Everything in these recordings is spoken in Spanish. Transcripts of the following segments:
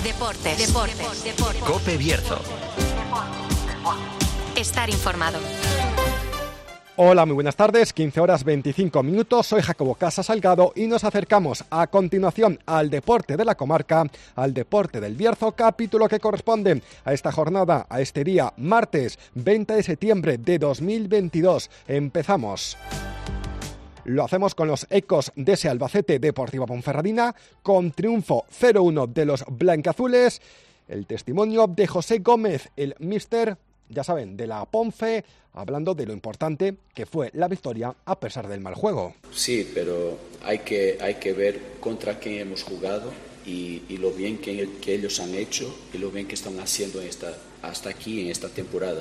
Deportes. COPE Bierzo. Estar informado. Hola, muy buenas tardes, 15 horas 25 minutos, soy Jacobo Casa Salgado y nos acercamos a continuación al deporte de la comarca, al deporte del Bierzo, capítulo que corresponde a esta jornada, a este día, martes 20 de septiembre de 2022. Empezamos. Lo hacemos con los ecos de ese Albacete Deportiva Ponferradina, con triunfo 0-1 de los blanquiazules. El testimonio de José Gómez, el míster, ya saben, de la Ponfe, hablando de lo importante que fue la victoria a pesar del mal juego. Sí, pero hay que ver contra quién hemos jugado y lo bien que ellos han hecho y lo bien que están haciendo hasta aquí en esta temporada.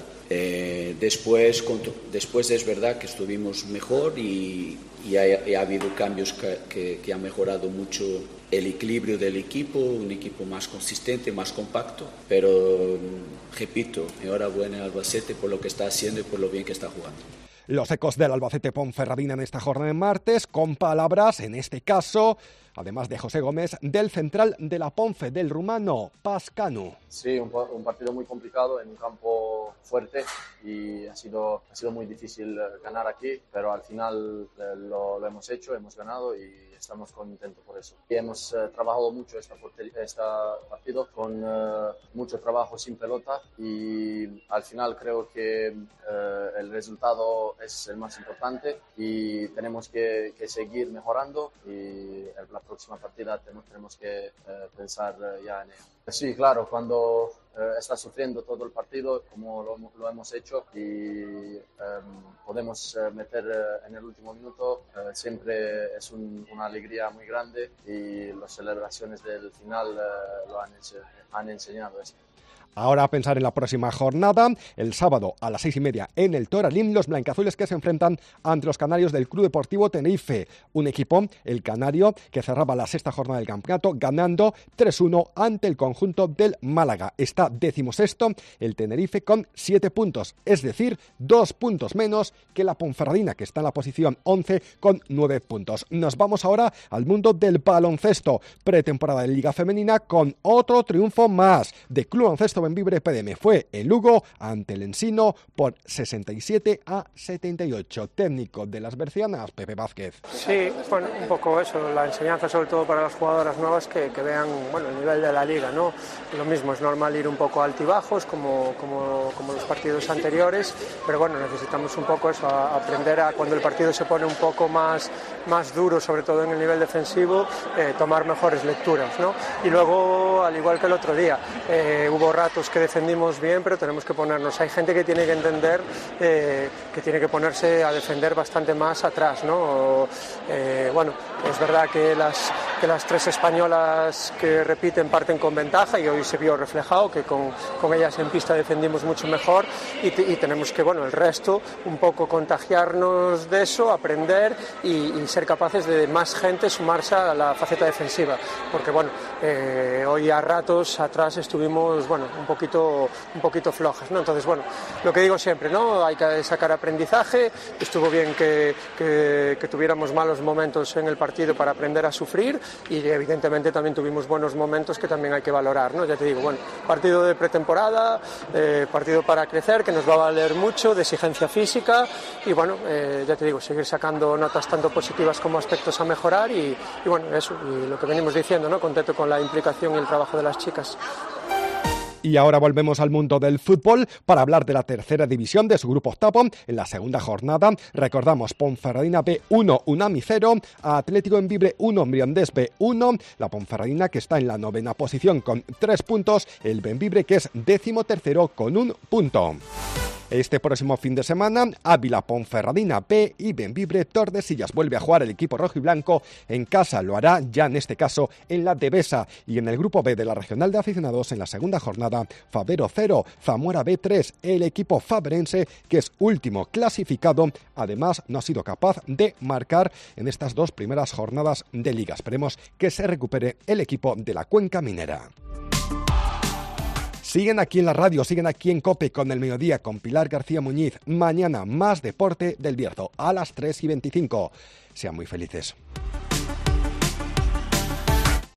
Después es verdad que estuvimos mejor y ha habido cambios que han mejorado mucho el equilibrio del equipo, un equipo más consistente, más compacto, pero repito, enhorabuena al Albacete por lo que está haciendo y por lo bien que está jugando. Los ecos del Albacete Ponferradina en esta jornada de martes, con palabras, en este caso, además de José Gómez, del central de la Ponfe, del rumano Pascanu. Sí, un partido muy complicado en un campo fuerte y ha sido muy difícil ganar aquí, pero al final lo hemos hecho, hemos ganado y estamos contentos por eso. Y hemos trabajado mucho este partido con mucho trabajo sin pelota y al final creo que el resultado es el más importante y tenemos que seguir mejorando y la próxima partida tenemos que pensar ya en ello. Sí, claro, cuando está sufriendo todo el partido como lo hemos hecho y podemos meter en el último minuto, siempre es una alegría muy grande y las celebraciones del final lo han enseñado esto. Ahora a pensar en la próxima jornada, el sábado a las 6:30 en el Toralín, los blanquiazules que se enfrentan ante los canarios del Club Deportivo Tenerife. Un equipo, el canario, que cerraba la sexta jornada del campeonato ganando 3-1 ante el conjunto del Málaga. Está 16º el Tenerife con 7 puntos, es decir, 2 puntos menos que la Ponferradina, que está en la posición 11 con 9 puntos. Nos vamos ahora al mundo del baloncesto. Pretemporada de Liga Femenina con otro triunfo más de Club Baloncesto Bembibre PDM. Fue el Lugo ante el Ensino por 67-78. Técnico de las bercianas, Pepe Vázquez. Sí, bueno, un poco eso, la enseñanza sobre todo para las jugadoras nuevas que vean, bueno, el nivel de la liga, ¿no? Lo mismo, es normal ir un poco altibajos como los partidos anteriores, pero bueno, necesitamos un poco eso, aprender a cuando el partido se pone un poco más duro, sobre todo en el nivel defensivo, tomar mejores lecturas, ¿no? Y luego, al igual que el otro día, hubo ratos que defendimos bien, pero tenemos que ponernos. Hay gente que tiene que entender que tiene que ponerse a defender bastante más atrás, ¿no? Bueno, es verdad que las tres españolas que repiten parten con ventaja y hoy se vio reflejado que con ellas en pista defendimos mucho mejor y tenemos que, bueno, el resto un poco contagiarnos de eso, aprender y ser capaces de más gente sumarse a la faceta defensiva, porque bueno, hoy a ratos atrás estuvimos, bueno, un poquito flojas, ¿no? Entonces, bueno, lo que digo siempre, ¿no? Hay que sacar aprendizaje. Estuvo bien que tuviéramos malos momentos en el partido para aprender a sufrir y evidentemente también tuvimos buenos momentos que también hay que valorar, ¿no? Ya te digo, bueno, partido de pretemporada, partido para crecer, que nos va a valer mucho, de exigencia física y bueno, ya te digo, seguir sacando notas tanto positivas como aspectos a mejorar y bueno, eso, y lo que venimos diciendo, ¿no? Contento con la implicación y el trabajo de las chicas. Y ahora volvemos al mundo del fútbol para hablar de la tercera división de su grupo octavo. En la segunda jornada, recordamos, Ponferradina B1, Unami 0, Atlético Bembibre 1, Mirandés B1, la Ponferradina que está en la novena posición con 3 puntos, el Bembibre que es 13º con 1 punto. Este próximo fin de semana, Ávila Ponferradina B y Bembibre Tordesillas. Vuelve a jugar el equipo rojo y blanco en casa. Lo hará ya en este caso en la Devesa. Y en el grupo B de la Regional de Aficionados, en la segunda jornada, Fabero 0, Zamora B3. El equipo faberense, que es último clasificado, además no ha sido capaz de marcar en estas dos primeras jornadas de liga. Esperemos que se recupere el equipo de la Cuenca Minera. Siguen aquí en la radio, siguen aquí en COPE con el mediodía, con Pilar García Muñiz. Mañana más deporte del Bierzo a las 3:25. Sean muy felices.